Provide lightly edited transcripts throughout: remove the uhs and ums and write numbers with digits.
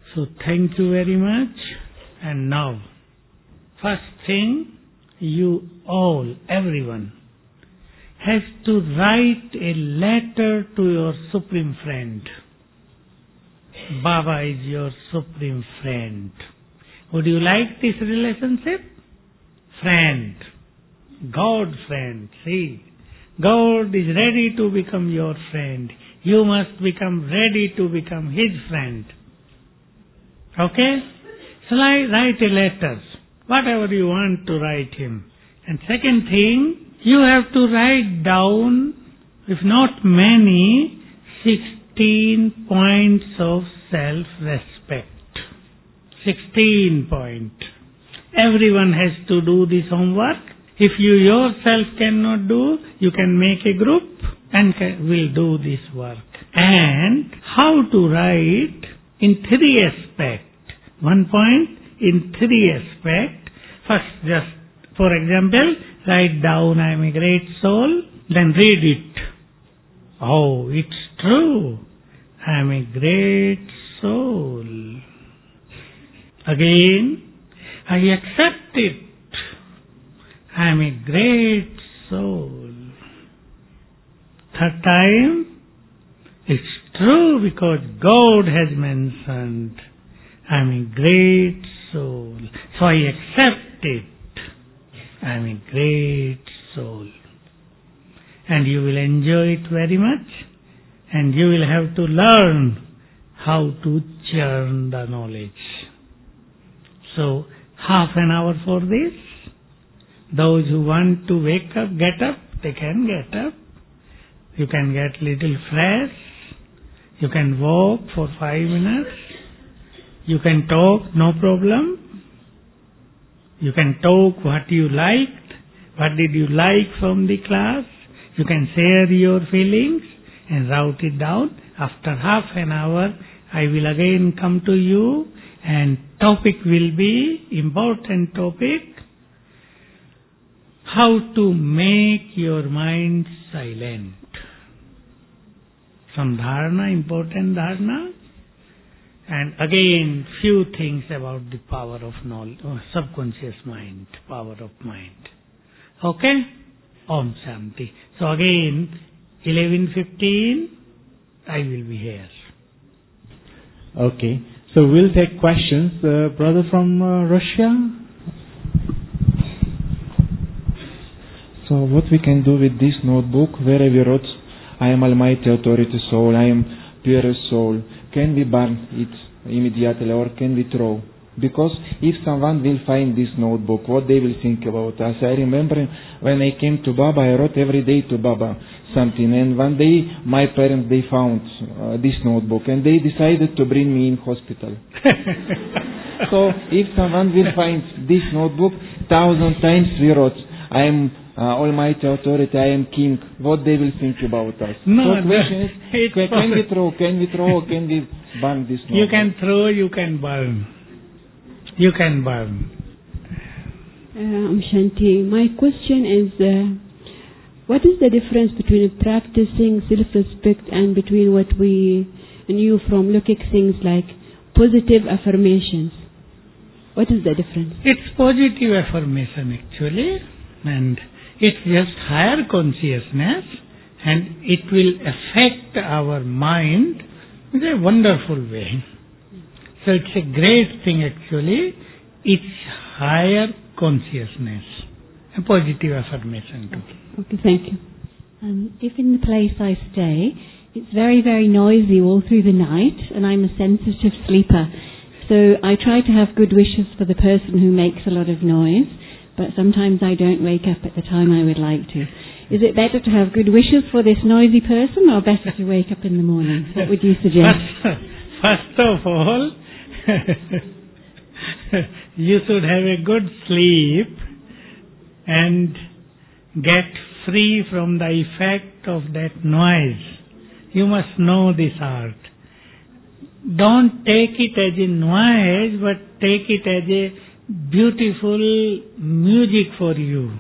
So thank you very much. And now, first thing, you all, everyone, has to write a letter to your Supreme Friend. Baba is your Supreme Friend. Would you like this relationship? Friend. God friend. See, God is ready to become your friend. You must become ready to become His friend. Okay? So write a letter, whatever you want to write Him. And second thing, you have to write down, if not many, 16 points of self-respect. 16 points. Everyone has to do this homework. If you yourself cannot do, you can make a group and will do this work. And how to write in 3 aspects. 1 point in 3 aspects. First, just for example, write down, I am a great soul, then read it. Oh, it's true. I am a great soul. Again, I accept it. I am a great soul. Third time, it's true because God has mentioned, I am a great soul. So I accept it. I am a great soul. And you will enjoy it very much. And you will have to learn how to churn the knowledge. So, half an hour for this. Those who want to wake up, get up, they can get up. You can get little fresh. You can walk for 5 minutes. You can talk, no problem. You can talk what you liked, what did you like from the class. You can share your feelings and write it down. After half an hour, I will again come to you and topic will be, important topic, how to make your mind silent. Some dharana, important dharana. And again, few things about the power of knowledge, subconscious mind, power of mind. Okay? Om Shanti. So again, 11:15, I will be here. Okay. So we'll take questions. Brother from Russia. So what we can do with this notebook, where we wrote, I am Almighty Authority Soul, I am Pure Soul. Can we burn it immediately or can we throw? Because if someone will find this notebook, what they will think about us? I remember when I came to Baba, I wrote every day to Baba something. And one day my parents, they found this notebook and they decided to bring me in hospital. So if someone will find this notebook, 1,000 times we wrote, I am Almighty Authority, I am King. What they will think about us? No, so question is, can we throw, or can we burn this notebook? You can throw, you can burn. You can burn. Shanti, my question is, what is the difference between practicing self-respect and between what we knew from looking at things like positive affirmations? What is the difference? It's positive affirmation actually, and it's just higher consciousness, and it will affect our mind in a wonderful way. So it's a great thing actually. It's higher consciousness, a positive affirmation too. Okay, thank you. If in the place I stay, it's very, very noisy all through the night, and I'm a sensitive sleeper. So I try to have good wishes for the person who makes a lot of noise, but sometimes I don't wake up at the time I would like to. Is it better to have good wishes for this noisy person, or better to wake up in the morning? What would you suggest? First of all, you should have a good sleep and get free from the effect of that noise. You must know this art. Don't take it as a noise, but take it as a beautiful music for you.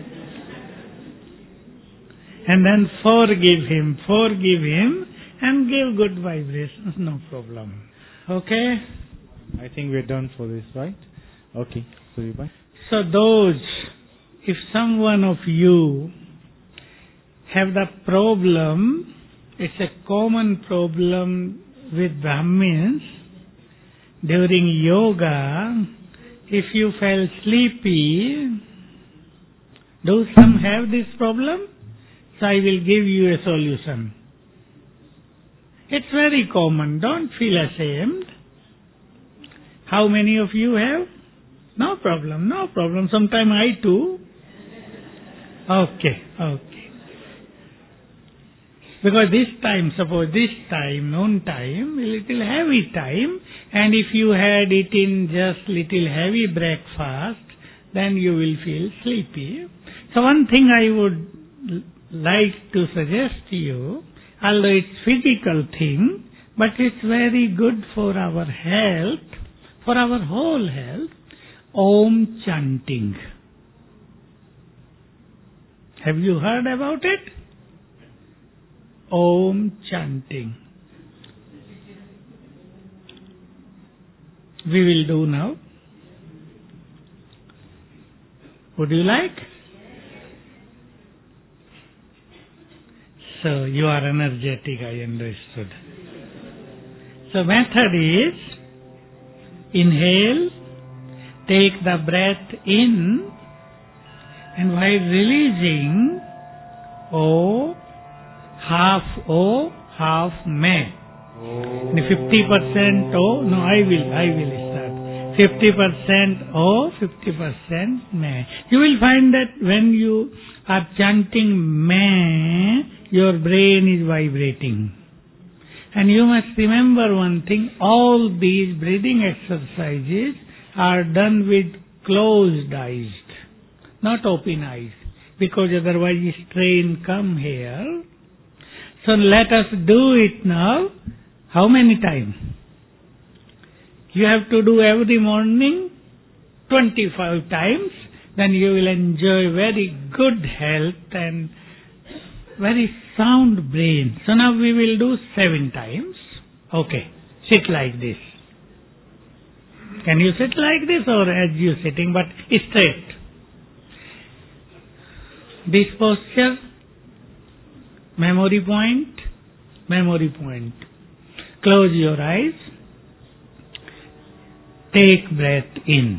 And then forgive him, and give good vibrations, no problem. Okay? I think we're done for this, right? Okay, so you bye. So if someone of you have the problem, it's a common problem with Brahmins, during yoga, if you felt sleepy, do some have this problem? So I will give you a solution. It's very common, don't feel ashamed. How many of you have? No problem, no problem. Sometime I too. Okay. Because suppose this time, noon time, a little heavy time, and if you had eaten just little heavy breakfast, then you will feel sleepy. So one thing I would like to suggest to you, although it's physical thing, but it's very good for our health, for our whole health, Om chanting. Have you heard about it? Om chanting. We will do now. Would you like? So you are energetic, I understood. So method is, inhale, take the breath in, and while releasing, O, half me. 50% O, no, I will start. 50% O, 50% me. You will find that when you are chanting me, your brain is vibrating. And you must remember one thing, all these breathing exercises are done with closed eyes, not open eyes, because otherwise strain come here. So let us do it now. How many times? You have to do every morning 25 times, then you will enjoy very good health and very sound brain. So now we will do 7 times. Okay, sit like this. Can you sit like this or as you sitting, but straight? This posture, memory point. Close your eyes. Take breath in.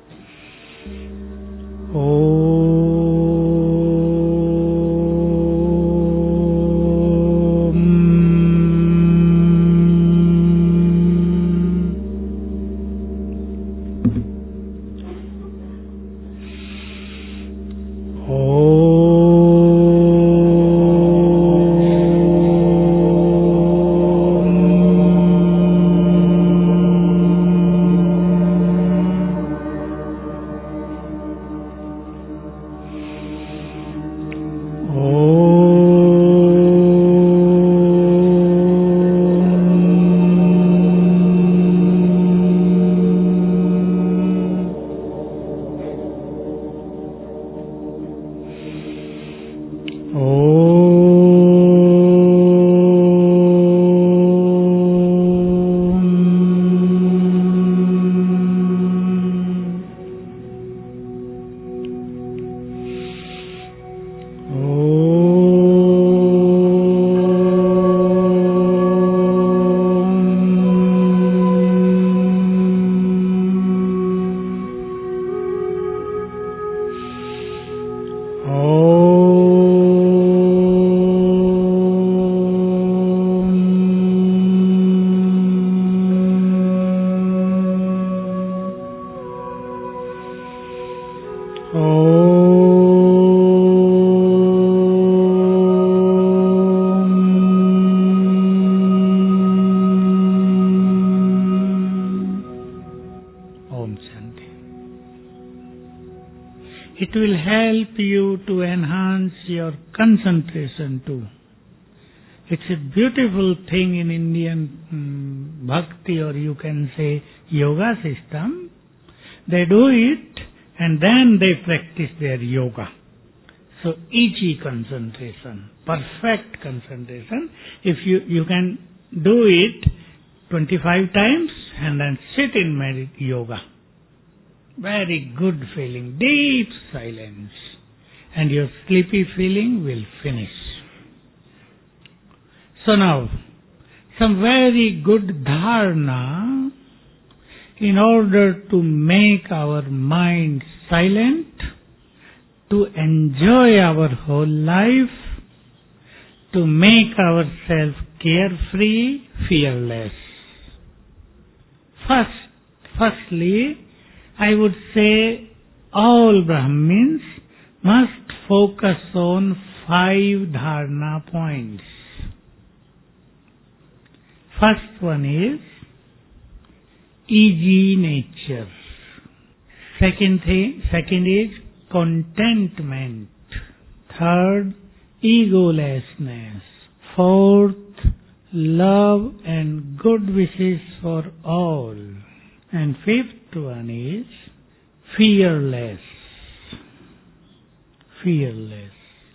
It will help you to enhance your concentration too. It's a beautiful thing in Indian bhakti, or you can say yoga system. They do it and then they practice their yoga. So ichi concentration, perfect concentration. If you can do it 25 times, and then sit in yoga. Very good feeling, deep silence, and your sleepy feeling will finish. So now, some very good dharana in order to make our mind silent, to enjoy our whole life, to make ourselves carefree, fearless. Firstly, I would say all Brahmins must focus on 5 dharana points. First one is easy nature. Second is contentment. Third, egolessness. Fourth, love and good wishes for all. And fifth one is fearless. Fearless.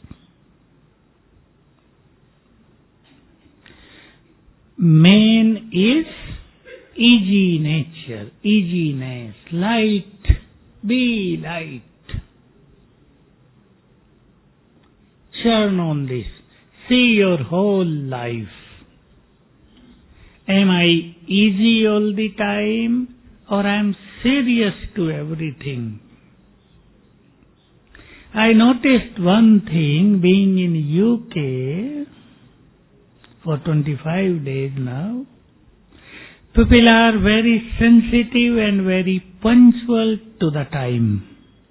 Main is easy nature, easiness, light, be light. Churn on this. See your whole life. Am I easy all the time, or I am serious to everything? I noticed one thing, being in UK for 25 days now. People are very sensitive and very punctual to the time.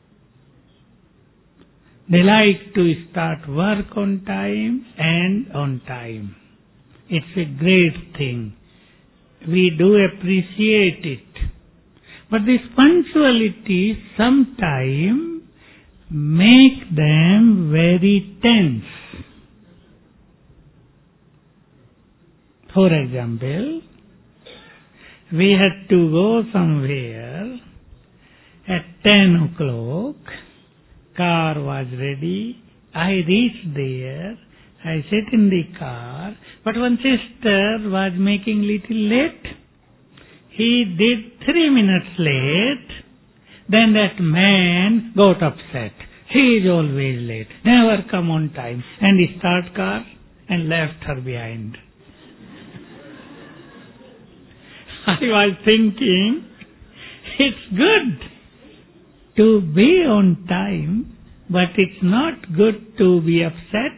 They like to start work on time and on time. It's a great thing. We do appreciate it. But this punctuality sometimes make them very tense. For example, we had to go somewhere at 10 o'clock. Car was ready. I reached there. I sat in the car. But one sister was making little late. He did 3 minutes late. Then that man got upset. He is always late. Never come on time. And he started car and left her behind. I was thinking, it's good to be on time, but it's not good to be upset,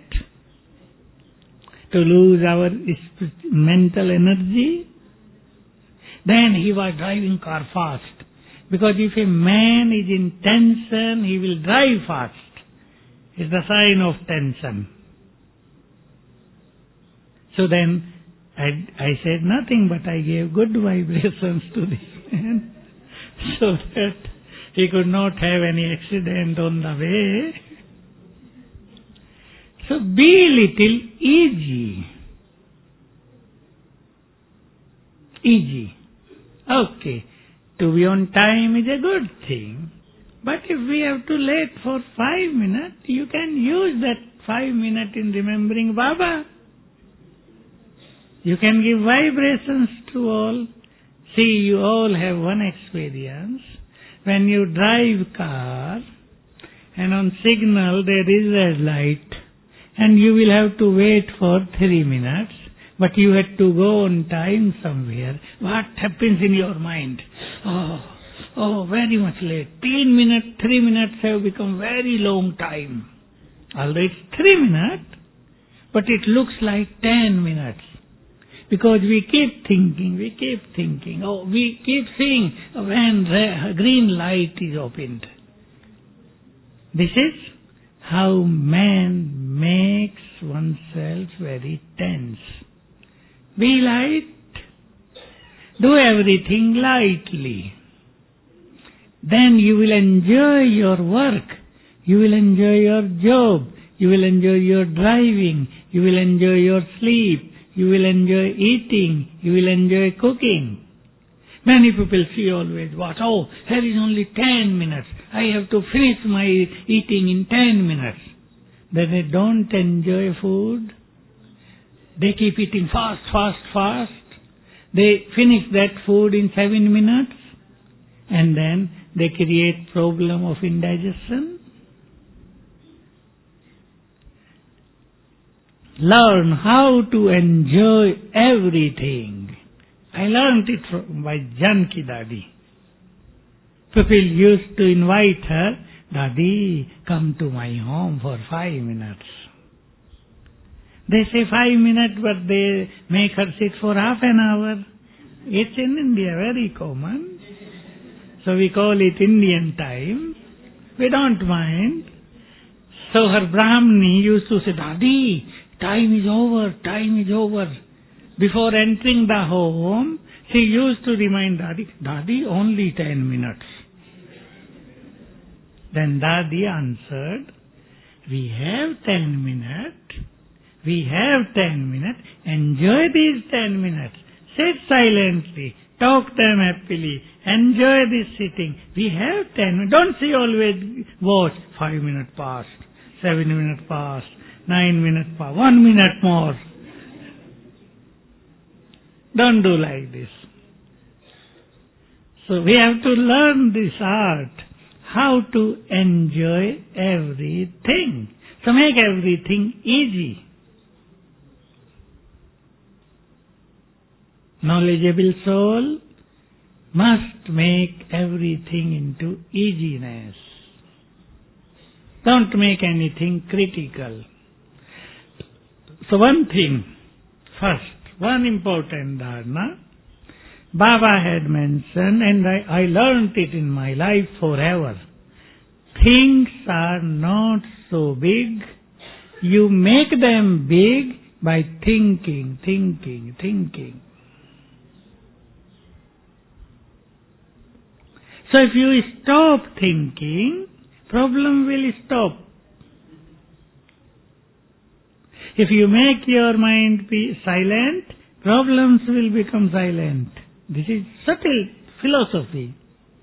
to lose our mental energy. Then he was driving car fast, because if a man is in tension, he will drive fast. It's the sign of tension. So then I said nothing, but I gave good vibrations to this man so that he could not have any accident on the way. So be little easy. Easy. Okay. To be on time is a good thing. But if we have to late for 5 minutes, you can use that 5 minutes in remembering Baba. You can give vibrations to all. See, you all have one experience. When you drive car and on signal there is red light and you will have to wait for 3 minutes, but you had to go on time somewhere, what happens in your mind? Oh, very much late. 3 minutes have become very long time. Although it's 3 minutes, but it looks like 10 minutes. Because we keep thinking, we keep seeing when green light is opened. This is how man makes oneself very tense. Be light, do everything lightly. Then you will enjoy your work, you will enjoy your job, you will enjoy your driving, you will enjoy your sleep. You will enjoy eating. You will enjoy cooking. Many people see always what? Oh, there is only 10 minutes. I have to finish my eating in 10 minutes. Then they don't enjoy food. They keep eating fast. They finish that food in 7 minutes and then they create problem of indigestion. Learn how to enjoy everything. I learned it by Janki Dadi. People used to invite her, Dadi, come to my home for 5 minutes. They say 5 minutes, but they make her sit for half an hour. It's in India, very common. So we call it Indian time. We don't mind. So her Brahmani used to say, Dadi, time is over, time is over. Before entering the home, she used to remind Dadi, Dadi, only 10 minutes. Then Dadi answered, we have 10 minutes. We have 10 minutes. Enjoy these 10 minutes. Sit silently. Talk them happily. Enjoy this sitting. We have 10 minutes. Don't say always watch. 5 minutes past. 7 minutes past. 9 minutes past. 1 minute more. Don't do like this. So we have to learn this art. How to enjoy everything. So make everything easy. Knowledgeable soul must make everything into easiness. Don't make anything critical. So one thing, first, one important dharma, Baba had mentioned, and I learned it in my life forever. Things are not so big. You make them big by thinking, thinking, thinking. So if you stop thinking, problem will stop. If you make your mind be silent, problems will become silent. This is subtle philosophy.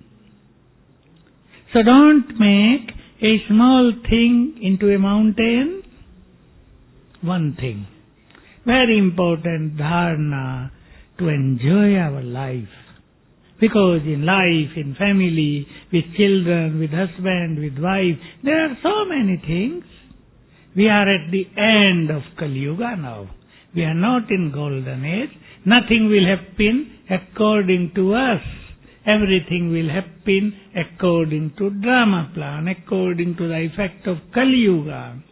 So don't make a small thing into a mountain. One thing. Very important dharana to enjoy our life. Because in life, in family, with children, with husband, with wife, there are so many things. We are at the end of Kali Yuga now. We are not in golden age. Nothing will happen according to us. Everything will happen according to drama plan, according to the effect of Kali Yuga.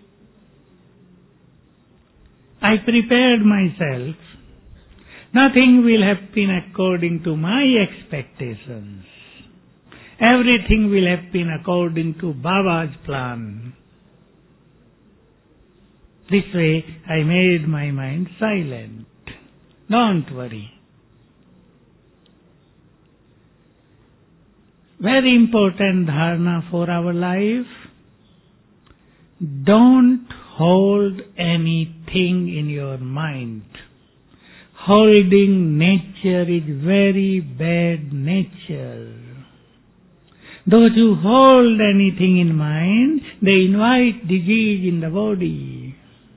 I prepared myself. Nothing will happen according to my expectations. Everything will happen according to Baba's plan. This way I made my mind silent. Don't worry. Very important dharana for our life. Don't hold anything in your mind. Holding nature is very bad nature. Those who hold anything in mind, they invite disease in the body.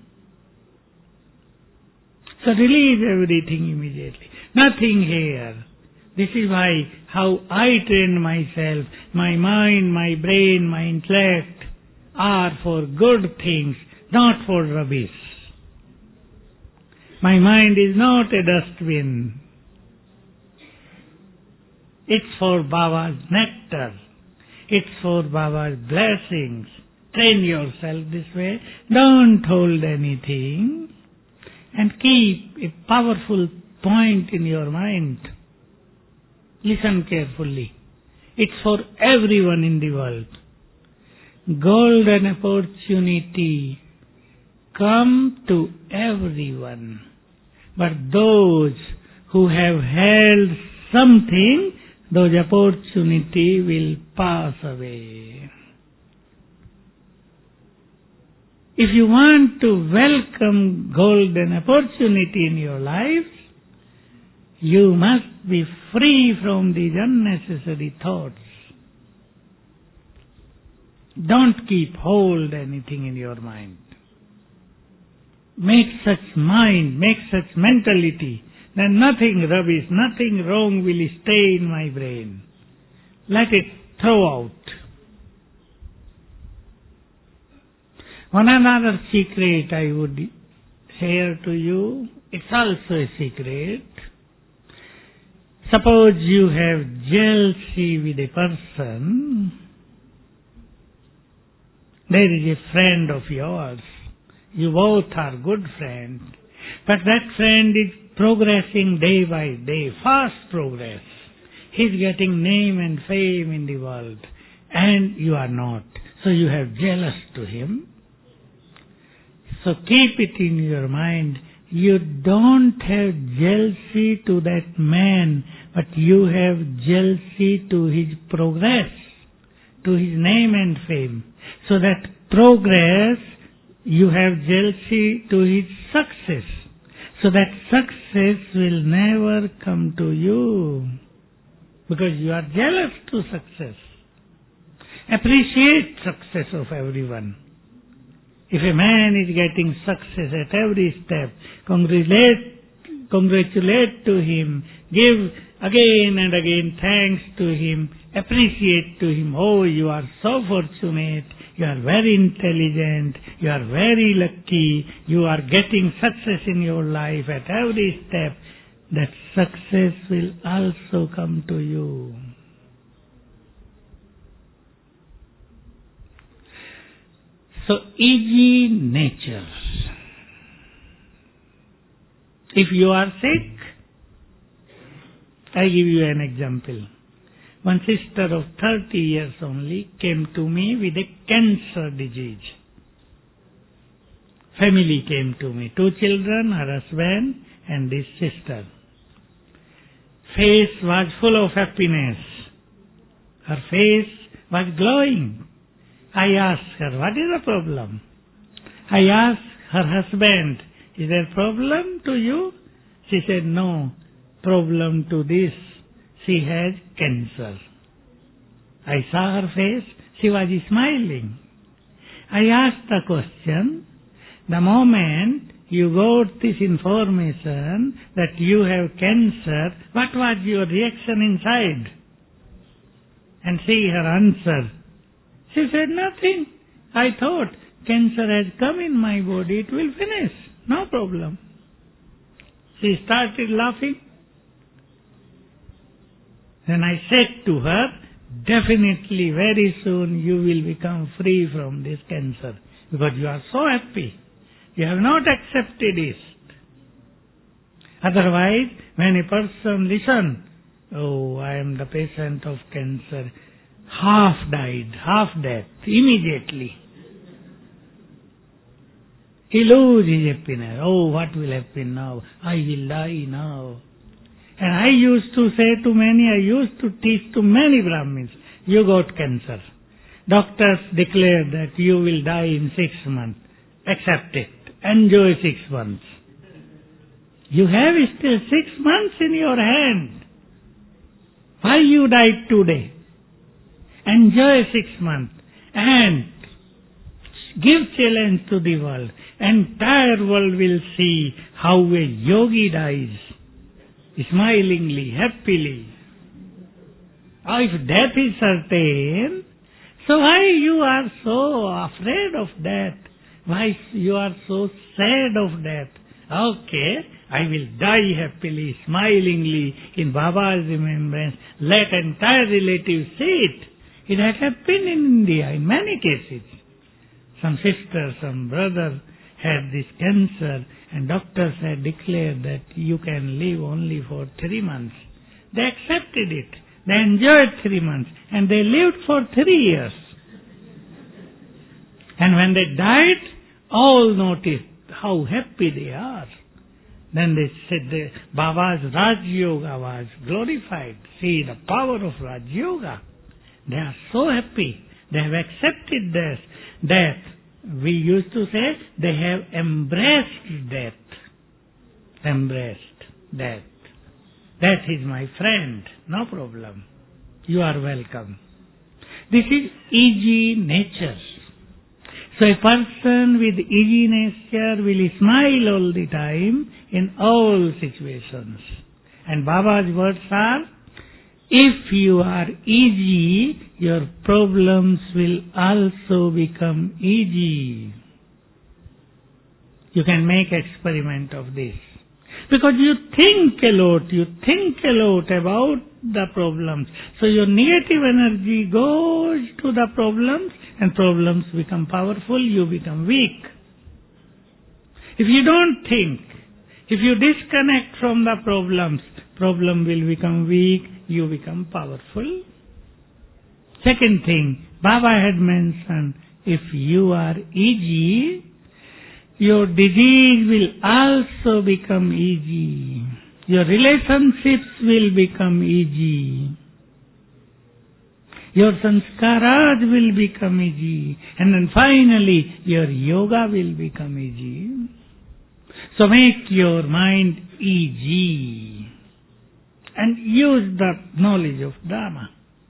So release everything immediately. Nothing here. This is why how I train myself. My mind, my brain, my intellect are for good things, not for rubbish. My mind is not a dustbin. It's for Baba's nectar. It's for Baba's blessings. Train yourself this way. Don't hold anything. And keep a powerful point in your mind. Listen carefully. It's for everyone in the world. Golden opportunity come to everyone. But those who have held something, those opportunity will pass away. If you want to welcome golden opportunity in your life, you must be free from these unnecessary thoughts. Don't keep hold anything in your mind. Make such mind, make such mentality then nothing rubbish, nothing wrong will stay in my brain. Let it throw out. One another secret I would share to you. It's also a secret. Suppose you have jealousy with a person. There is a friend of yours. You both are good friends. But that friend is progressing day by day, fast progress. He's getting name and fame in the world. And you are not. So you have jealous to him. So keep it in your mind. You don't have jealousy to that man, but you have jealousy to his progress, to his name and fame. So that progress, you have jealousy to his success. So that success will never come to you, because you are jealous to success. Appreciate success of everyone. If a man is getting success at every step, congratulate to him, give again and again thanks to him, appreciate to him. Oh, you are so fortunate, you are very intelligent, you are very lucky, you are getting success in your life at every step. That success will also come to you. So, easy nature. If you are sick, I give you an example. One sister of 30 years only came to me with a cancer disease. Family came to me, 2 children, her husband and this sister. Face was full of happiness. Her face was glowing. I asked her, what is the problem? I asked her husband, is there a problem to you? She said, no, problem to this. She has cancer. I saw her face, she was smiling. I asked the question, the moment you got this information that you have cancer, what was your reaction inside? And see her answer. She said, nothing. I thought, cancer has come in my body, it will finish. No problem. She started laughing. Then I said to her, definitely very soon you will become free from this cancer, because you are so happy. You have not accepted it. Otherwise, when a person listens, oh, I am the patient of cancer, half died, half death, immediately. He loses his happiness. Oh, what will happen now? I will die now. And I used to teach to many Brahmins, you got cancer. Doctors declare that you will die in 6 months. Accept it. Enjoy 6 months. You have still 6 months in your hand. Why you died today? Enjoy 6 months and give challenge to the world. Entire world will see how a yogi dies, smilingly, happily. If death is certain, so why you are so afraid of death? Why you are so sad of death? Okay, I will die happily, smilingly, in Baba's remembrance. Let entire relatives see it. It has happened in India in many cases. Some sister, some brother had this cancer, and doctors had declared that you can live only for 3 months. They accepted it. They enjoyed 3 months, and they lived for 3 years. And when they died, all noticed how happy they are. Then they said Baba's Raj Yoga was glorified. See the power of Raj Yoga. They are so happy. They have accepted death. We used to say they have embraced death. Embraced death. That is my friend. No problem. You are welcome. This is easy nature. So a person with easy nature will smile all the time in all situations. And Baba's words are, if you are easy, your problems will also become easy. You can make experiment of this. Because you think a lot about the problems. So your negative energy goes to the problems and problems become powerful, you become weak. If you don't think, if you disconnect from the problems, problem will become weak, you become powerful. Second thing, Baba had mentioned, if you are easy, your disease will also become easy. Your relationships will become easy. Your sanskaras will become easy. And then finally, your yoga will become easy. So make your mind easy. And use the knowledge of Dharma.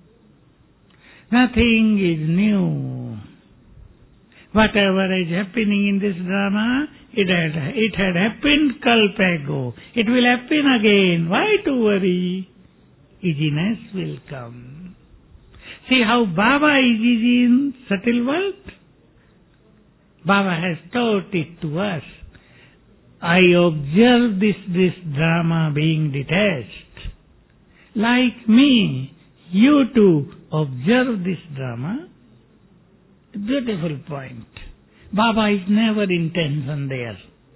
Nothing is new. Whatever is happening in this drama, it had happened kalpa ago. It will happen again. Why to worry? Easiness will come. See how Baba is easy in subtle world? Baba has taught it to us. I observe this drama being detached. Like me, you too observe this drama. Beautiful point. Baba is never intention there.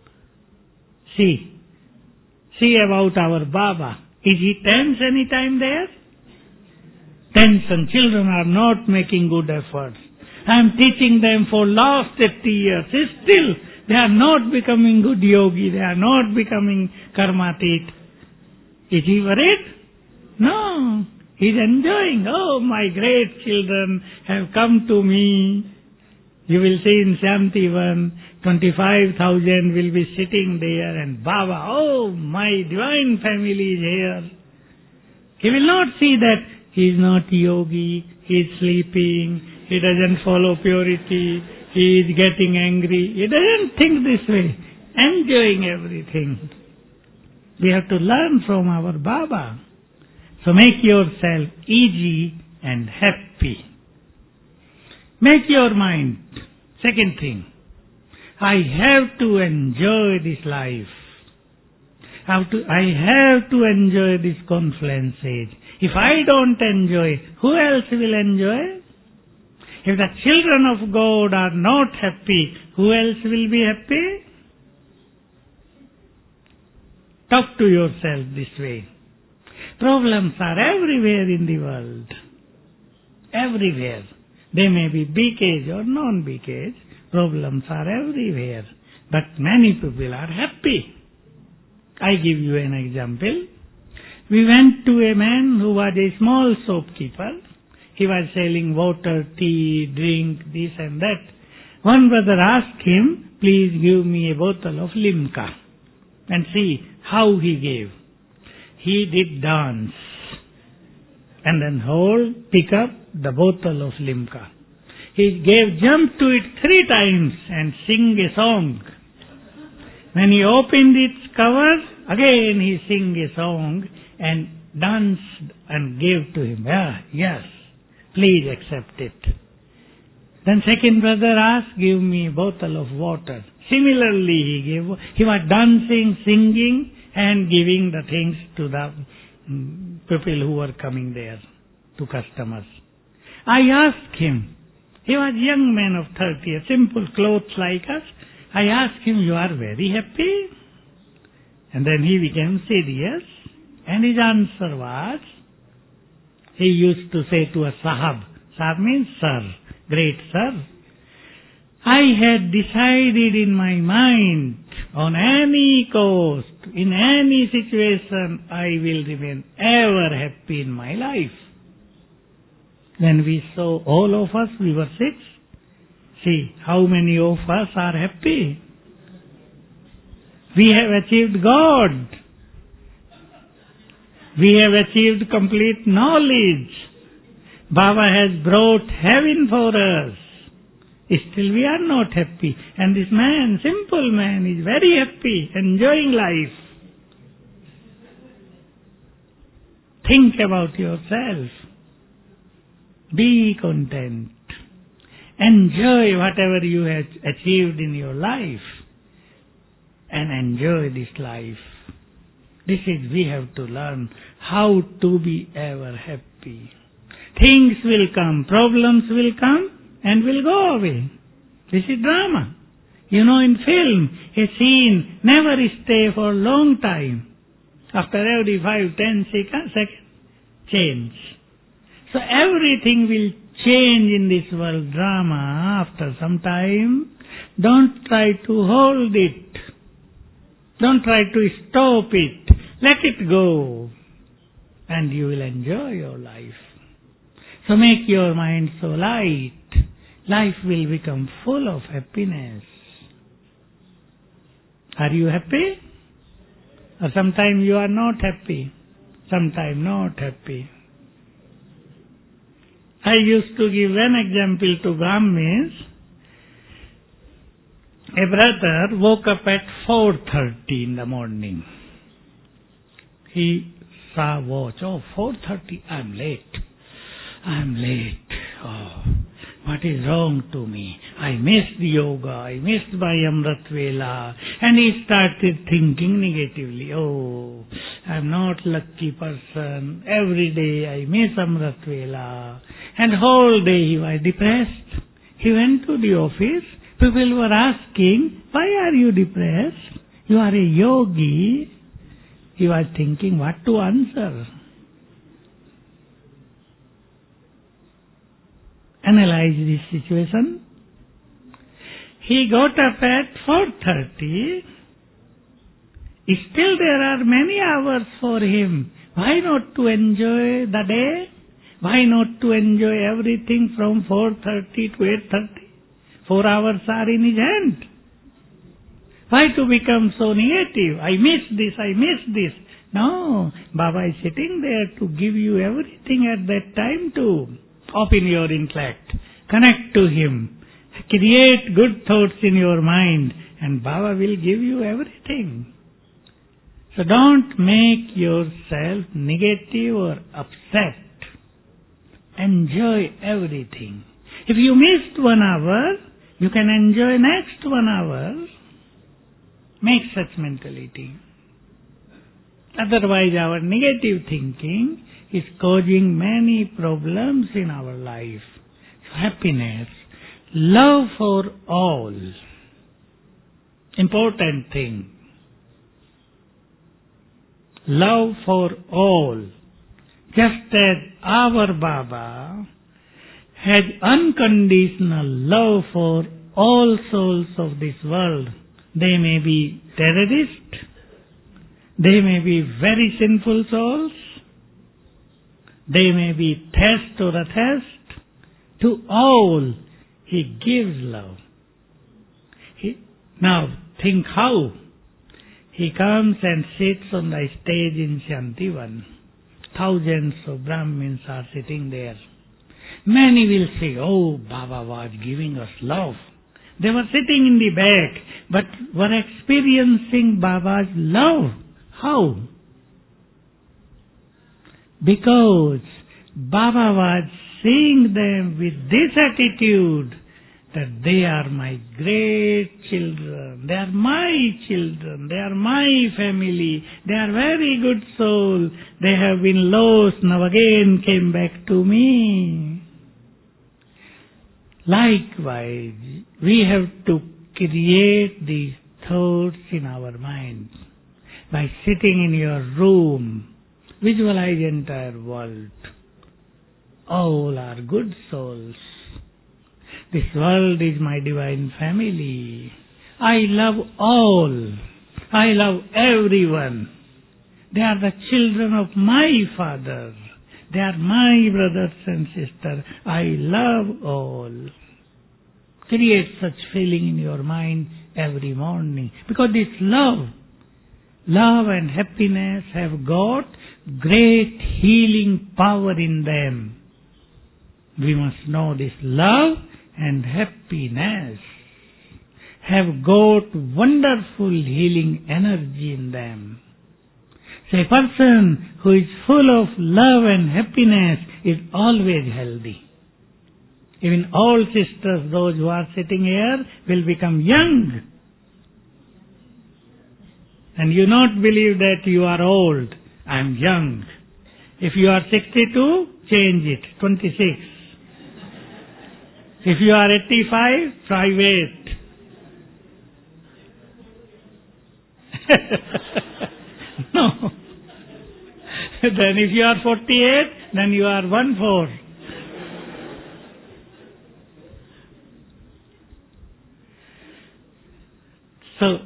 See about our Baba. Is he tense any time there? Tension. Children are not making good efforts. I am teaching them for last 30 years. Still, they are not becoming good yogi. They are not becoming karmatit. Is he worried? No. He is enjoying. Oh, my great children have come to me. You will see in Shantivan, 25,000 will be sitting there and Baba, oh, my divine family is here. He will not see that he is not yogi, he is sleeping, he doesn't follow purity, he is getting angry. He doesn't think this way, enjoying everything. We have to learn from our Baba. So make yourself easy and happy. Make your mind. Second thing, I have to enjoy this life. I have to enjoy this confluence age. If I don't enjoy, who else will enjoy? If the children of God are not happy, who else will be happy? Talk to yourself this way. Problems are everywhere in the world. Everywhere. They may be big age or non-big age. Problems are everywhere. But many people are happy. I give you an example. We went to a man who was a small shopkeeper. He was selling water, tea, drink, this and that. One brother asked him, please give me a bottle of Limca. And see how he gave. He did dance. And then pick up the bottle of Limca. He jumped to it 3 times and sing a song. When he opened its cover, again he sing a song and danced and gave to him. Yes, please accept it. Then second brother asked, give me a bottle of water. Similarly he was dancing, singing and giving the things to the people who were coming there, to customers. I asked him, he was a young man of 30, simple clothes like us. I asked him, you are very happy? And then he became serious. And his answer was, he used to say to a Sahab. Sahab means sir, great sir. I had decided in my mind, on any cost, in any situation, I will remain ever happy in my life. When we saw all of us, we were 6. See, how many of us are happy? We have achieved God. We have achieved complete knowledge. Baba has brought heaven for us. Still we are not happy. And this man, simple man, is very happy, enjoying life. Think about yourself. Be content. Enjoy whatever you have achieved in your life. And enjoy this life. This is, we have to learn how to be ever happy. Things will come, problems will come and will go away. This is drama. You know, in film, a scene never stay for a long time. After every 5-10 seconds, change. So everything will change in this world drama after some time. Don't try to hold it. Don't try to stop it. Let it go. And you will enjoy your life. So make your mind so light. Life will become full of happiness. Are you happy? Or sometimes you are not happy. Sometimes not happy. I used to give one example to Brahmins. A brother woke up at 4:30 in the morning. He saw watch. Oh, 4:30, I'm late. Oh, what is wrong to me? I missed yoga. I missed my Amrit Vela. And he started thinking negatively. Oh, I'm not lucky person. Every day I miss Amrit Vela. And whole day he was depressed. He went to the office. People were asking, why are you depressed? You are a yogi. He was thinking what to answer. Analyze this situation. He got up at 4:30. Still there are many hours for him. Why not to enjoy the day? Why not to enjoy everything from 4:30 to 8:30? 4 hours are in his hand. Why to become so negative? I miss this. No, Baba is sitting there to give you everything at that time too. Open your intellect. Connect to him. Create good thoughts in your mind and Baba will give you everything. So don't make yourself negative or upset. Enjoy everything. If you missed 1 hour, you can enjoy next 1 hour. Make such mentality. Otherwise our negative thinking is causing many problems in our life. Happiness, love for all. Important thing. Love for all. Just as our Baba has unconditional love for all souls of this world. They may be terrorists. They may be very sinful souls. They may be thirst or athirst. To all, He gives love. Now, think how. He comes and sits on the stage in Shantivan. Thousands of Brahmins are sitting there. Many will say, oh, Baba was giving us love. They were sitting in the back, but were experiencing Baba's love. How? Because Baba was seeing them with this attitude that they are my great children, they are my children, they are my family, they are very good souls, they have been lost, now again came back to me. Likewise, we have to create these thoughts in our minds. By sitting in your room, visualize the entire world. All are good souls. This world is my divine family. I love all. I love everyone. They are the children of my Father. They are my brothers and sisters. I love all. Create such feeling in your mind every morning. Because this love and happiness have got great healing power in them. We must know this love and happiness have got wonderful healing energy in them. So a person who is full of love and happiness is always healthy. Even old sisters, those who are sitting here, will become young. And you not believe that you are old. I am young. If you are 62, change it, 26. If you are 85, private. No. Then if you are 48, then you are 1/4. So,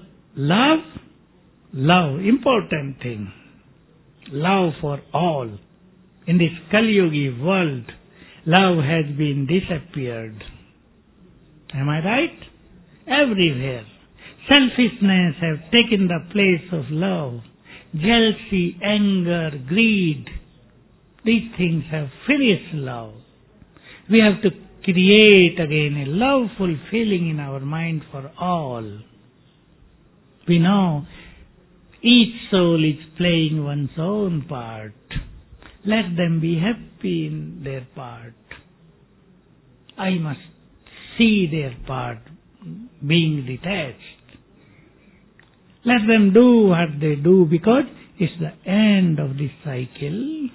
love, important thing. Love for all. In this Kali Yugi world, love has been disappeared. Am I right? Everywhere. Selfishness have taken the place of love. Jealousy, anger, greed. These things have finished love. We have to create again a loveful feeling in our mind for all. We know each soul is playing one's own part. Let them be happy in their part. I must see their part being detached. Let them do what they do because it's the end of this cycle.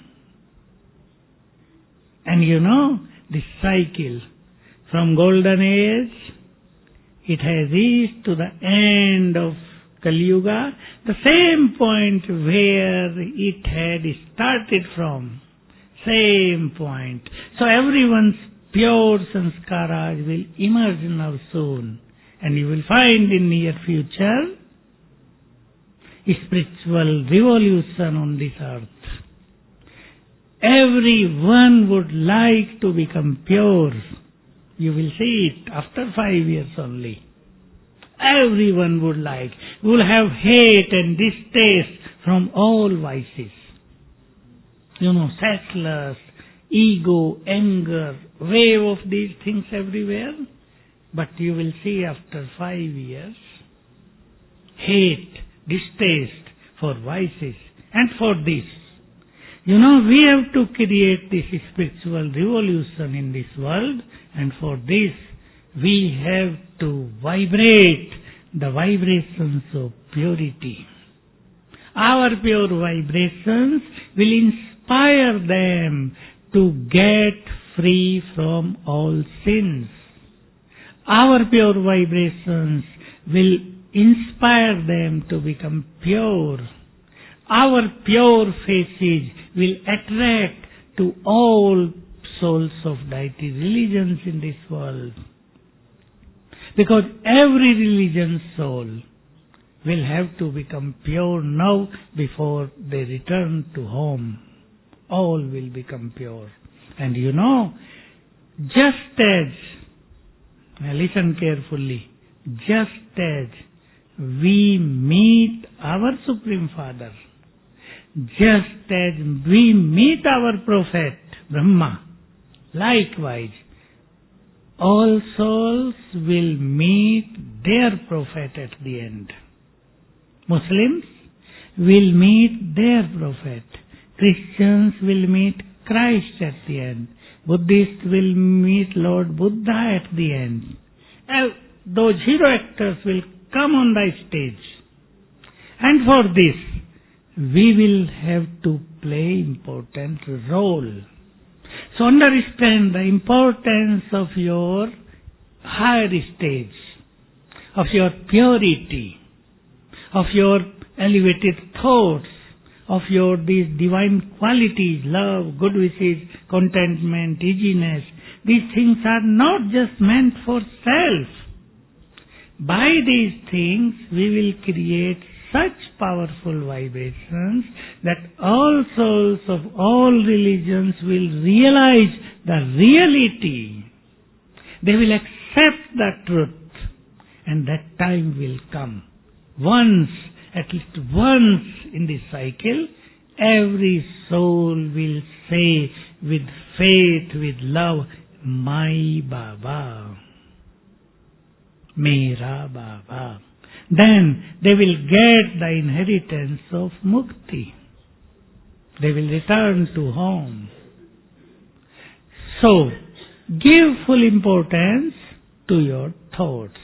And you know, this cycle from golden age, it has reached to the end of Kali Yuga, the same point where it had started from. Same point. So everyone's pure sanskaras will emerge now soon. And you will find in near future a spiritual revolution on this earth. Everyone would like to become pure. You will see it after 5 years only. Everyone would like. We will have hate and distaste from all vices. You know, selfless, ego, anger, wave of these things everywhere. But you will see after 5 years, hate, distaste for vices and for this. You know, we have to create this spiritual revolution in this world, and for this we have to vibrate the vibrations of purity. Our pure vibrations will inspire them to get free from all sins. Our pure vibrations will inspire them to become pure. Our pure faces will attract to all souls of deity religions in this world. Because every religion soul will have to become pure now before they return to home. All will become pure. And you know, just as, now listen carefully, just as we meet our Supreme Father, just as we meet our Prophet, Brahma, likewise, all souls will meet their Prophet at the end. Muslims will meet their Prophet. Christians will meet Christ at the end. Buddhists will meet Lord Buddha at the end. Those hero actors will come on the stage. And for this, we will have to play important role. So understand the importance of your higher stage, of your purity, of your elevated thoughts, of your these divine qualities, love, good wishes, contentment, easiness. These things are not just meant for self. By these things, we will create such powerful vibrations that all souls of all religions will realize the reality. They will accept the truth, and that time will come. Once, at least once in this cycle, every soul will say with faith, with love, "My Baba." Mera Baba. Then they will get the inheritance of mukti. They will return to home. So, give full importance to your thoughts.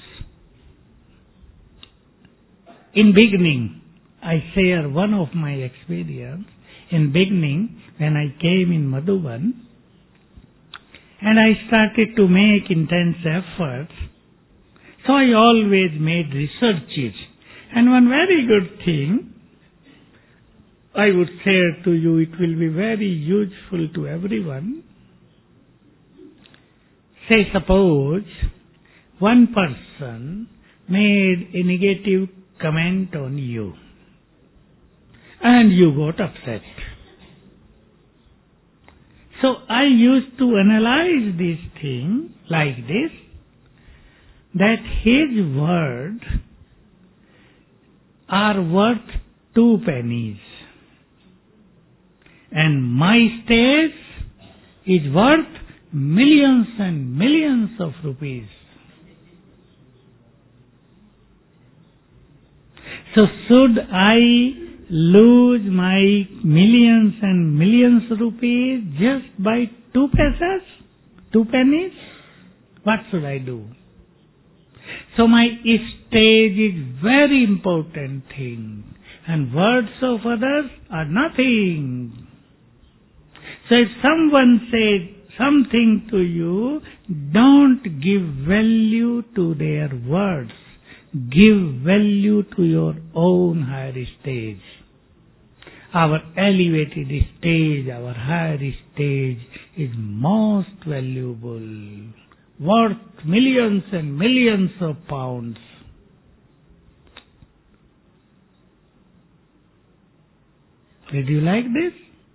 In beginning, I share one of my experience. In beginning, when I came in Madhuban, and I started to make intense efforts, so I always made researches. And one very good thing, I would share to you, it will be very useful to everyone. Say suppose one person made a negative comment on you and you got upset. So I used to analyze this thing like this, that his words are worth 2 pennies and my stays is worth millions and millions of rupees. So should I lose my millions and millions rupees just by 2 pesos, 2 pennies? What should I do? So my stage is very important thing, and words of others are nothing. So if someone said something to you, don't give value to their words. Give value to your own higher stage. Our elevated stage, our higher stage is most valuable, worth millions and millions of pounds. Did you like this?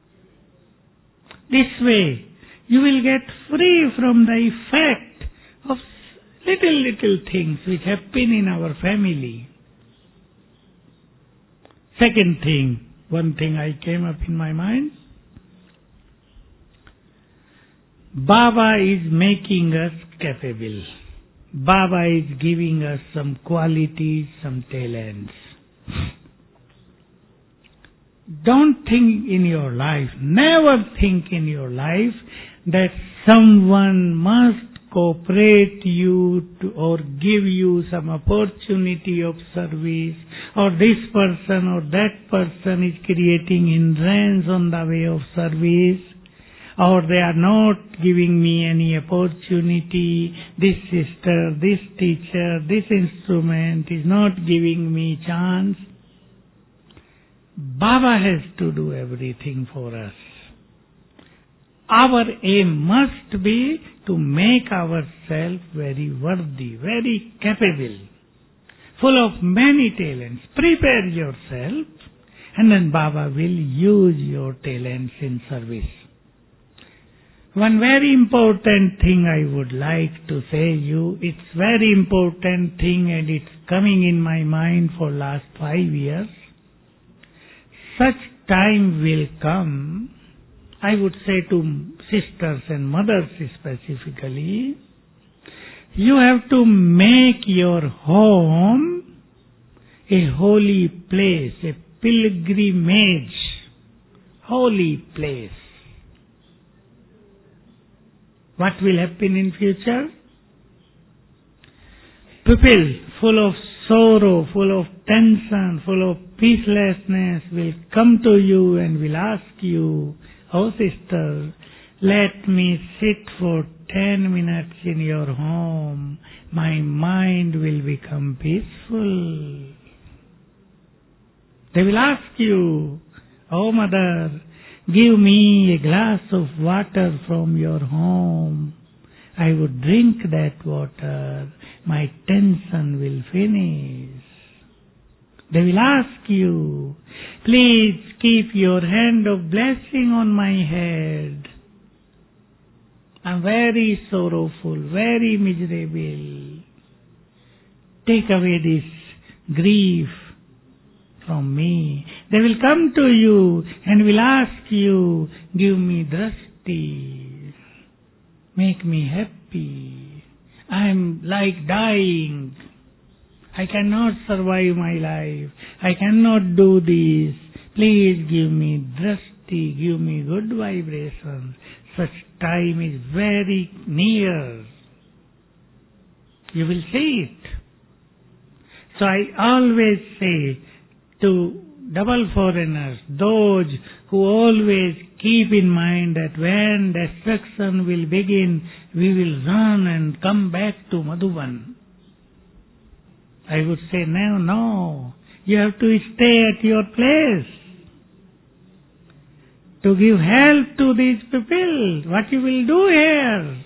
This way, you will get free from the effect of little things which happen in our family. Second thing, one thing I came up in my mind. Baba is making us capable. Baba is giving us some qualities, some talents. Don't think in your life, never think in your life that someone must cooperate you to, or give you some opportunity of service, or this person or that person is creating hindrance on the way of service, or they are not giving me any opportunity, this sister, this teacher, this instrument is not giving me chance. Baba has to do everything for us. Our aim must be to make ourselves very worthy, very capable, full of many talents. Prepare yourself, and then Baba will use your talents in service. One very important thing I would like to say you, it's very important thing and it's coming in my mind for last 5 years. Such time will come, I would say to sisters and mothers specifically, you have to make your home a holy place, a pilgrimage, holy place. What will happen in future? People full of sorrow, full of tension, full of peacelessness will come to you and will ask you, "Oh sister, let me sit for 10 minutes in your home. My mind will become peaceful." They will ask you, "Oh mother, give me a glass of water from your home. I would drink that water. My tension will finish." They will ask you, "Please keep your hand of blessing on my head. I'm very sorrowful, very miserable. Take away this grief from me." They will come to you and will ask you, "Give me drashti. Make me happy. I am like dying. I cannot survive my life. I cannot do this. Please give me drashti, give me good vibrations. Such time is very near. You will see it. So I always say to double foreigners, those who always keep in mind that when destruction will begin, we will run and come back to Madhuban. I would say, no, you have to stay at your place to give help to these people. What you will do here?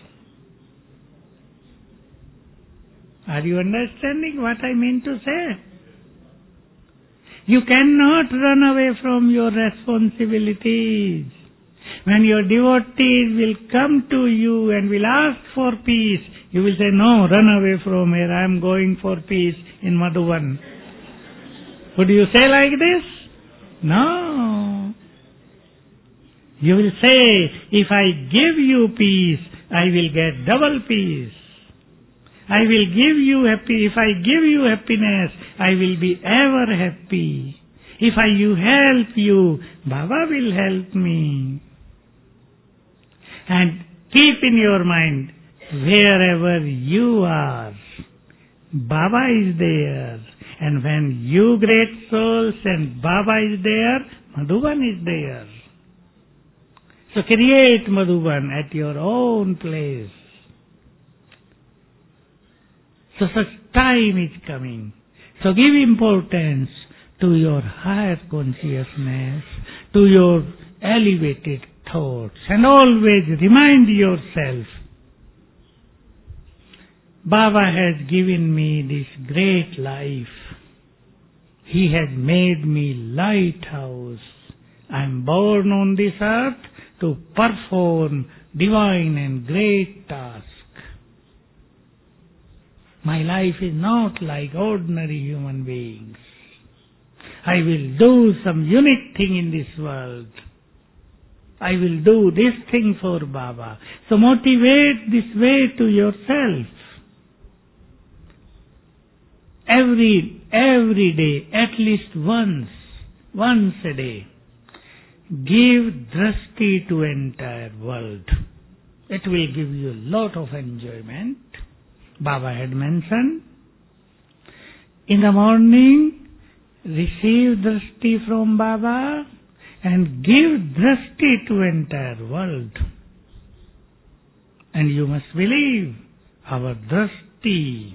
Are you understanding what I mean to say? You cannot run away from your responsibilities. When your devotees will come to you and will ask for peace, you will say, no, run away from here, I am going for peace in Madhuban. Would you say like this? No. You will say, if I give you peace, I will get double peace. I will give you if I give you happiness, I will be ever happy. If I help you, Baba will help me. And keep in your mind, wherever you are, Baba is there. And when you great souls and Baba is there, Madhuban is there. So create Madhuban at your own place. So such time is coming. So give importance to your higher consciousness, to your elevated thoughts, and always remind yourself, Baba has given me this great life. He has made me lighthouse. I am born on this earth to perform divine and great tasks. My life is not like ordinary human beings. I will do some unique thing in this world. I will do this thing for Baba. So motivate this way to yourself. Every day, at least once a day, give drashti to entire world. It will give you a lot of enjoyment. Baba had mentioned, in the morning, receive drashti from Baba and give drashti to entire world. And you must believe, our drashti,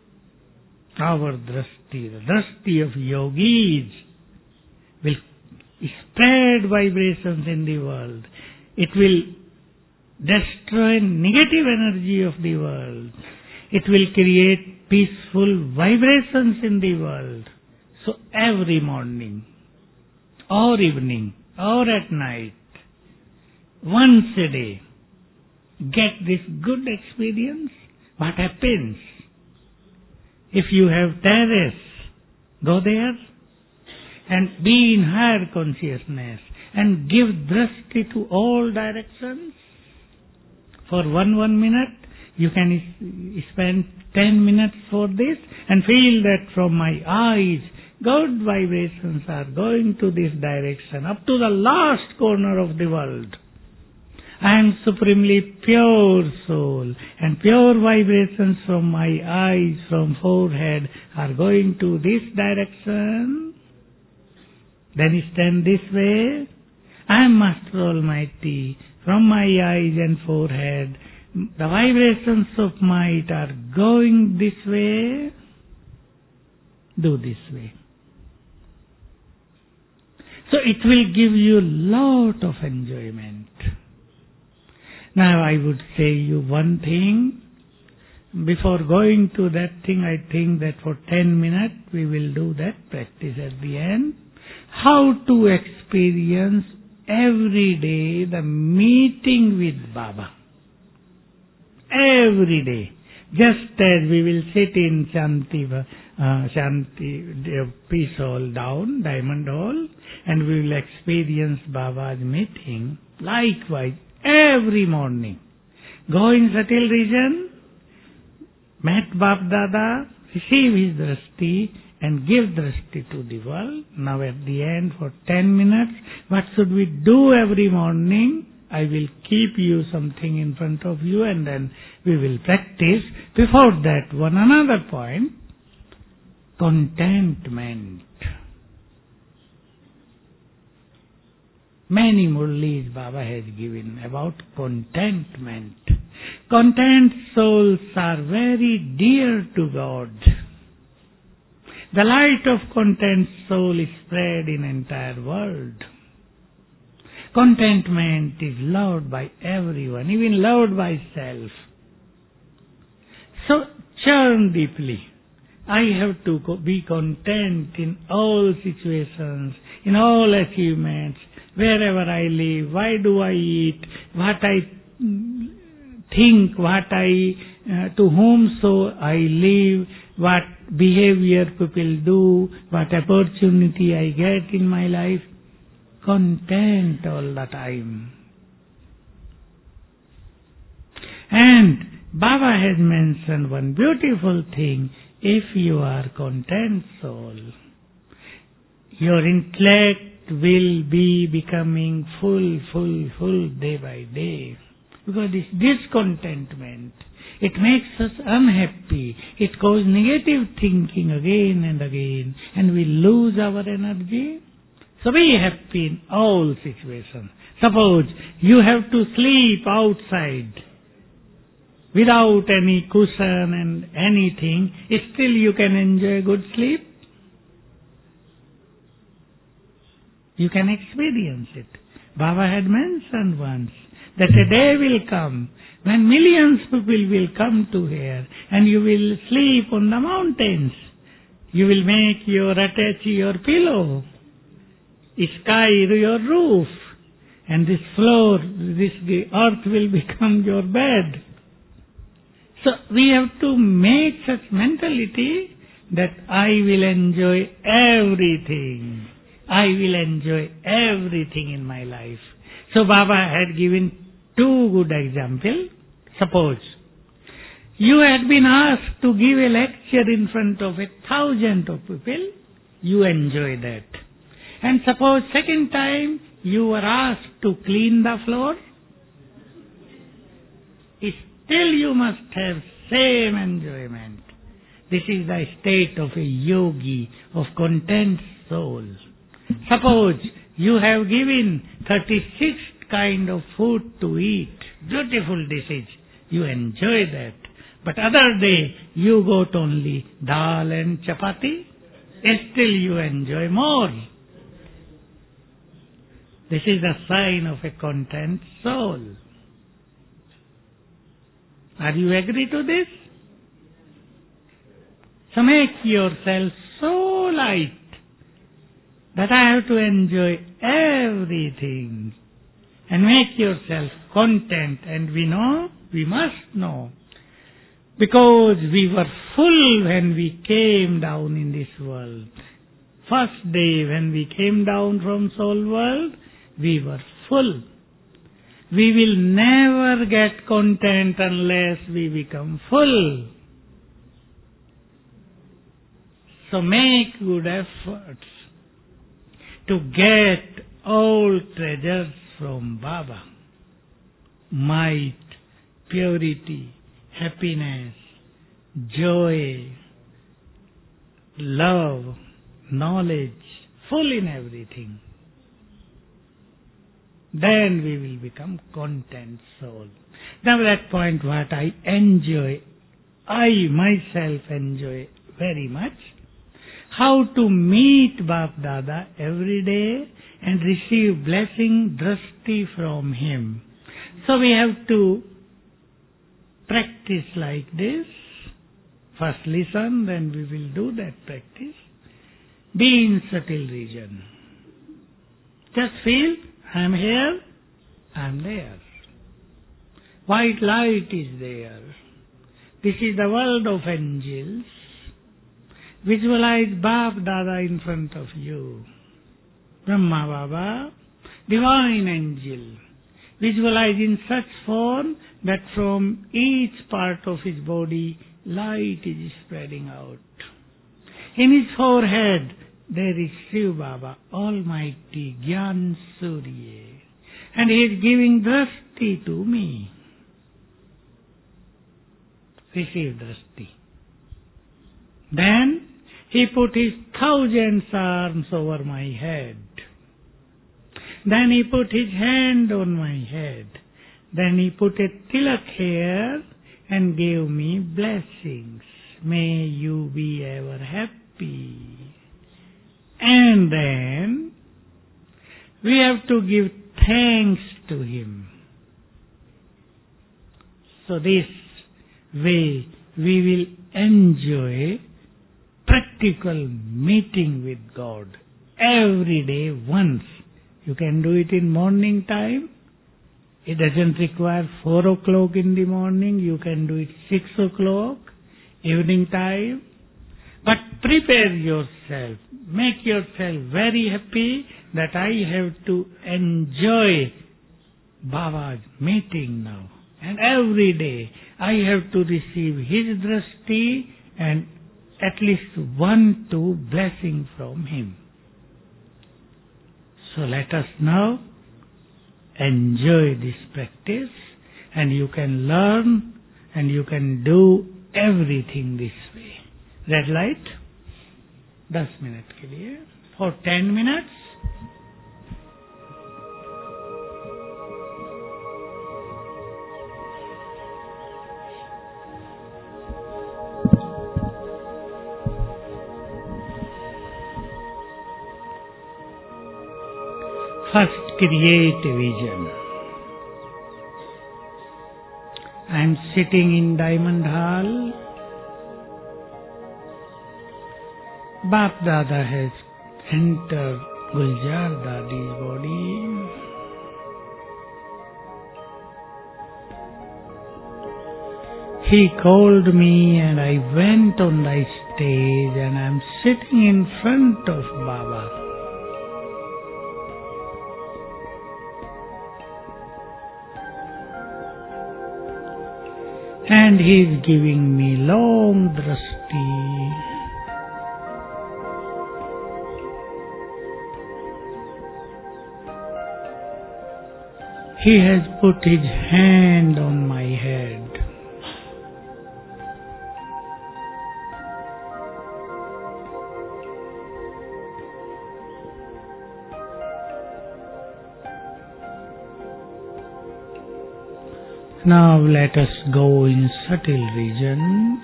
the drashti of yogis, will spread vibrations in the world. It will destroy negative energy of the world. It will create peaceful vibrations in the world. So every morning, or evening, or at night, once a day, get this good experience. What happens? If you have terrace, go there and be in higher consciousness and give drashti to all directions. For one minute, you can spend 10 minutes for this and feel that from my eyes, good vibrations are going to this direction, up to the last corner of the world. I am supremely pure soul, and pure vibrations from my eyes, from forehead, are going to this direction. Then stand this way. I am Master Almighty. From my eyes and forehead, the vibrations of might are going this way. Do this way. So it will give you a lot of enjoyment. Now I would say you one thing. Before going to that thing, I think that for 10 minutes we will do that practice at the end. How to experience every day the meeting with Baba. Every day. Just as we will sit in Shanti Peace Hall down, Diamond Hall, and we will experience Baba's meeting. Likewise, every morning, go in subtle region, met Bap Dada, receive his drishti and give drishti to the world. Now at the end for 10 minutes, what should we do every morning? I will keep you something in front of you and then we will practice. Before that, one another point, contentment. Many murlis Baba has given about contentment. Content souls are very dear to God. The light of content soul is spread in entire world. Contentment is loved by everyone, even loved by self. So churn deeply. I have to be content in all situations, in all achievements, wherever I live, why do I eat, what I think, to whom so I live, what behavior people do, what opportunity I get in my life. Content all the time. And Baba has mentioned one beautiful thing. If you are content soul, your intellect will be becoming full day by day. Because this discontentment, it makes us unhappy. It causes negative thinking again and again, and we lose our energy. So be happy in all situations. Suppose you have to sleep outside without any cushion and anything, still you can enjoy good sleep. You can experience it. Baba had mentioned once that a day will come when millions of people will come to here and you will sleep on the mountains. You will make your attach your pillow, sky your roof, and this floor, the earth will become your bed. So we have to make such mentality that I will enjoy everything. I will enjoy everything in my life. So Baba had given two good examples. Suppose you had been asked to give a lecture in front of 1,000 of people, you enjoy that. And suppose second time you were asked to clean the floor, still you must have same enjoyment. This is the state of a yogi, of content soul. Suppose you have given 36 kind of food to eat, beautiful dishes, you enjoy that. But other day you got only dal and chapati, still you enjoy more. This is a sign of a content soul. Are you agree to this? So make yourself so light that I have to enjoy everything. And make yourself content. And we must know. Because we were full when we came down in this world. First day when we came down from soul world, we were full. We will never get content unless we become full. So make good efforts to get all treasures from Baba. Might, purity, happiness, joy, love, knowledge, full in everything. Then we will become content soul. Now that point what I enjoy, I myself enjoy very much. How to meet Bap Dada every day and receive blessing, drishti from him. So we have to practice like this. First listen, then we will do that practice. Be in subtle region. Just feel, I am here, I am there. White light is there. This is the world of angels. Visualize Bap Dada in front of you. Brahma Baba, divine angel. Visualize in such form that from each part of his body light is spreading out. In his forehead there is Shiv Baba, Almighty Gyan Surya, and he is giving drashti to me. Receive drashti. Then he put his 1,000 arms over my head. Then he put his hand on my head. Then he put a tilak here and gave me blessings. May you be ever happy. And then we have to give thanks to him. So this way we will enjoy practical meeting with God every day once. You can do it in morning time. It doesn't require 4 o'clock in the morning. You can do it 6 o'clock, evening time. But prepare yourself. Make yourself very happy that I have to enjoy Baba's meeting now. And every day I have to receive his drashti and at least 1-2 blessing from him. So let us now enjoy this practice, and you can learn and you can do everything this way. Red light, 10 minutes के लिए, for 10 minutes. First, create a vision. I am sitting in Diamond Hall. Bap Dada has entered Guljar Dadi's body. He called me and I went on the stage and I am sitting in front of Baba. And he is giving me long drashti. He has put his hand on my head. Now let us go in subtle region.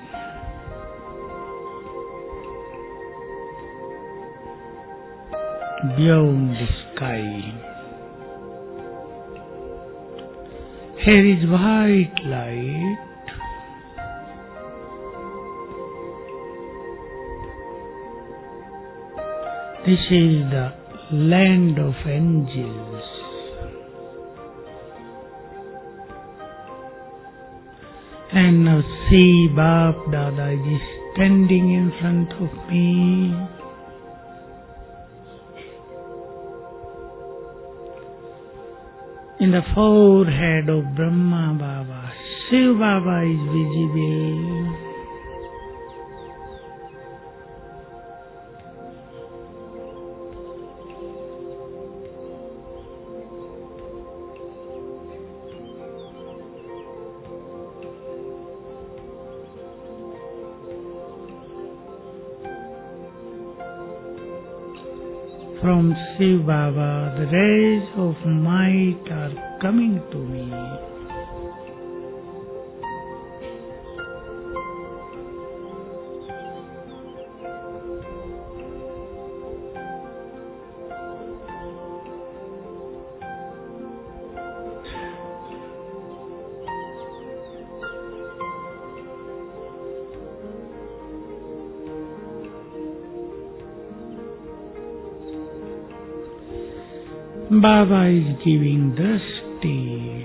Beyond the sky. Here is white light. This is the land of angels. And now see Bap Dada is standing in front of me. In the forehead of Brahma Baba, Shiv Baba is visible. From Shiv Baba, the rays of might are coming to me. Baba is giving drashti.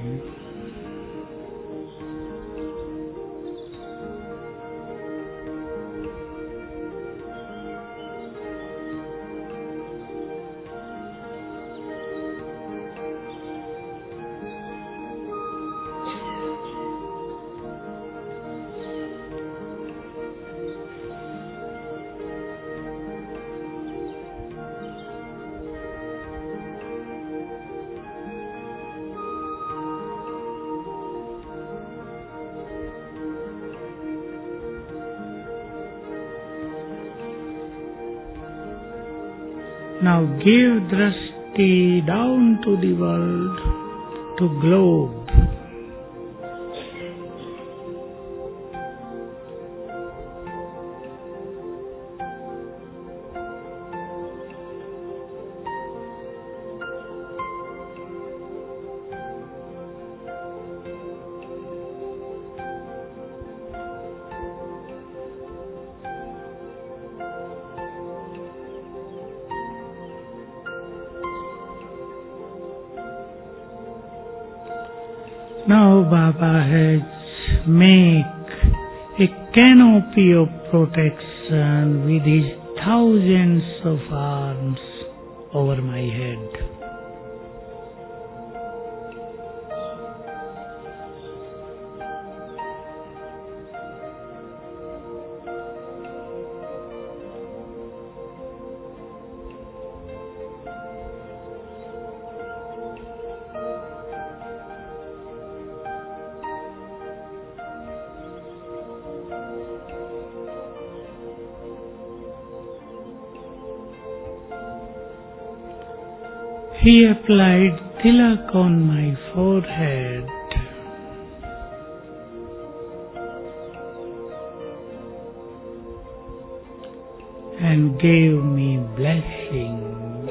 Now give drashti down to the world, to globe. Now Baba has make a canopy of protection with his thousands of arms over my head. He applied tilak on my forehead and gave me blessing.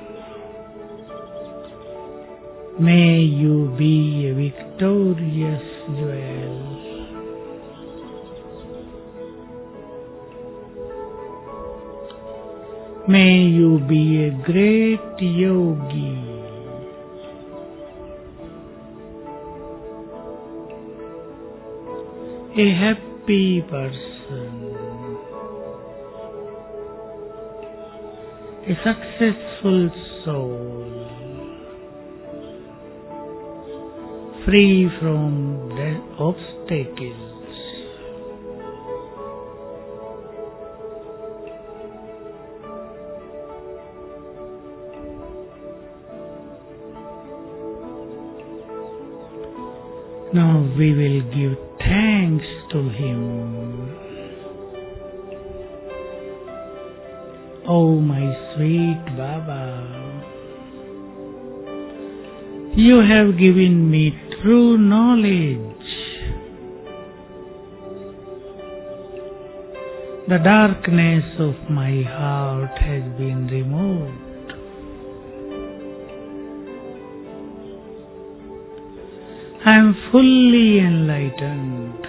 May you be a victorious jewel. May you be a great yogi. A happy person. A successful soul. Free from the obstacles. Now we will give thanks to him. Oh my sweet Baba, you have given me true knowledge. The darkness of my heart has been removed. I am fully enlightened.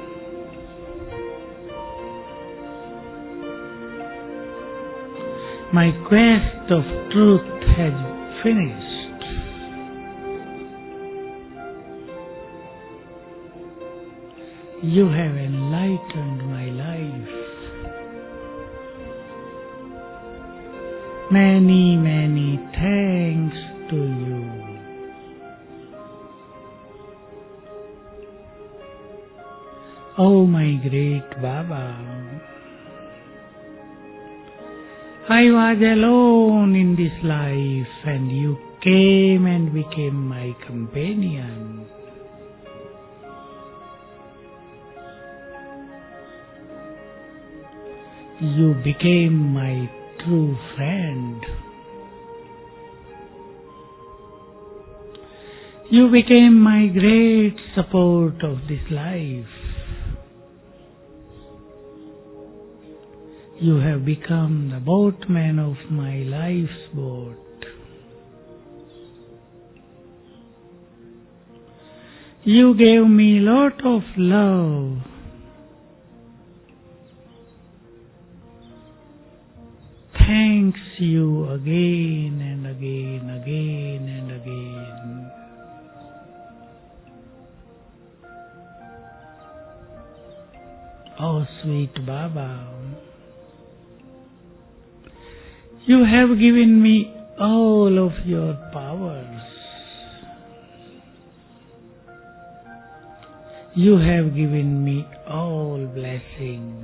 My quest of truth has finished. You have enlightened my life. Many, many thanks to you. Oh my great Baba, I was alone in this life and you came and became my companion. You became my true friend. You became my great support of this life. You have become the boatman of my life's boat. You gave me lot of love. Thanks you again and again, again and again. Oh sweet Baba, you have given me all of your powers. You have given me all blessings.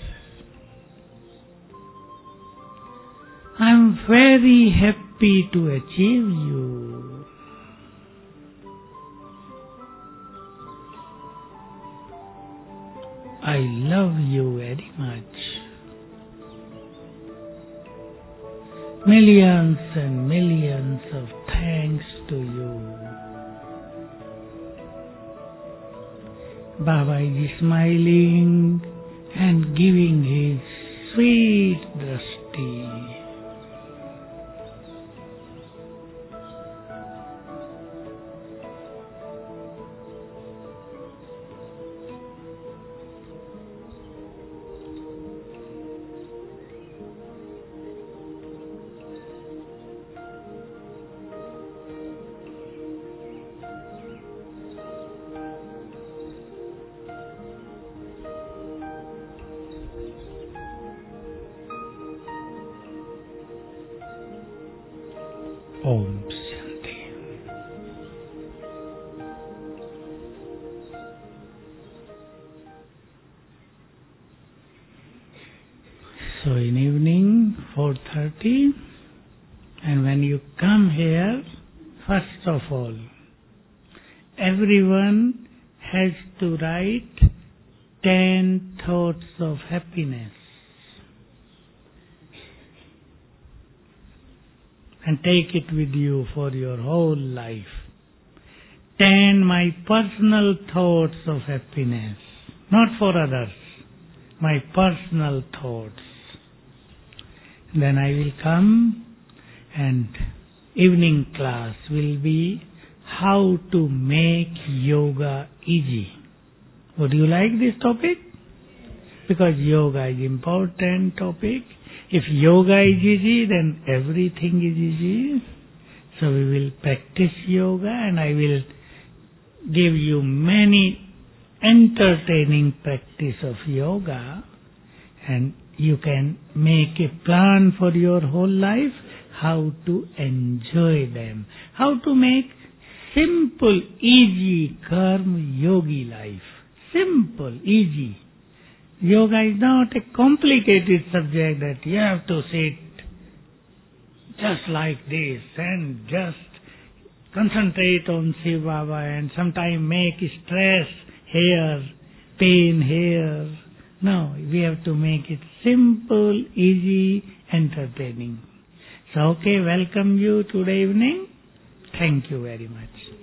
I am very happy to achieve you. I love you very much. Millions and millions of thanks to you. Baba is smiling and giving his sweet drashti. Om Shanti. So in evening 4:30, and when you come here, first of all, everyone has to write 10 thoughts of happiness. And take it with you for your whole life. 10 my personal thoughts of happiness, not for others, my personal thoughts. Then I will come, and evening class will be how to make yoga easy. Would you like this topic? Because yoga is important topic. If yoga is easy, then everything is easy. So we will practice yoga, and I will give you many entertaining practice of yoga, and you can make a plan for your whole life, how to enjoy them, how to make simple, easy, karma yogi life. Simple, easy. Yoga is not a complicated subject that you have to sit just like this and just concentrate on Shiva Baba and sometimes make stress here, pain here. No, we have to make it simple, easy, entertaining. So, okay, welcome you today evening. Thank you very much.